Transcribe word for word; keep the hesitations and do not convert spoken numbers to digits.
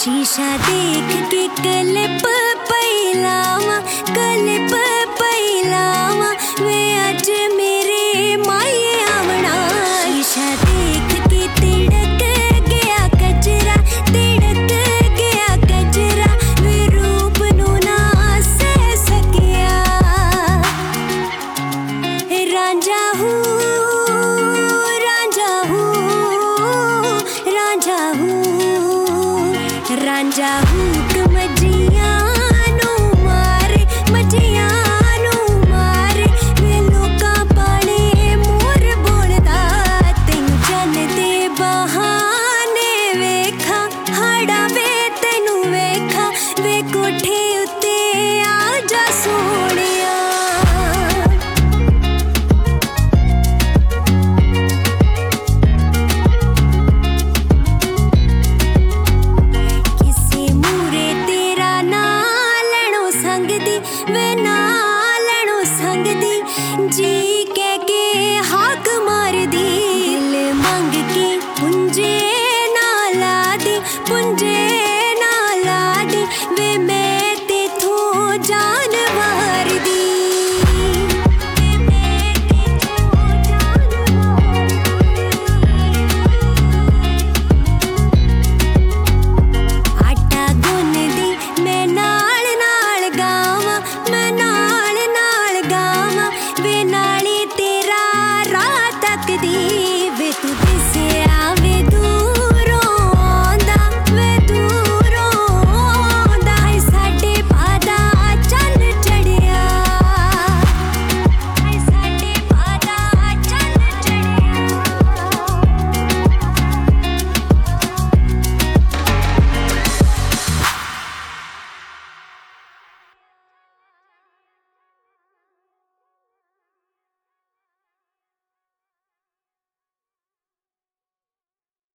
शीशा देख के क्लिप पैलावा क्लिप पैलावा वे अज मेरे माये आवना। शीशा देख के तिड़क गया कचरा तिड़क गया कचरा वे रूप नू ना सह सकिया। रांझा हूँ रांझा हूँ रांझा हूँ रांझा हुक मजियां नू मारे मजियां नू मारे वे लोकां पाने मोर बोलदा तैनू चन दे बहाने वेखा हाड़ा वे तैनू वेखा वे कोठे उत्ते आ जा सोहणिया। वे ना लैणो संग दी जी के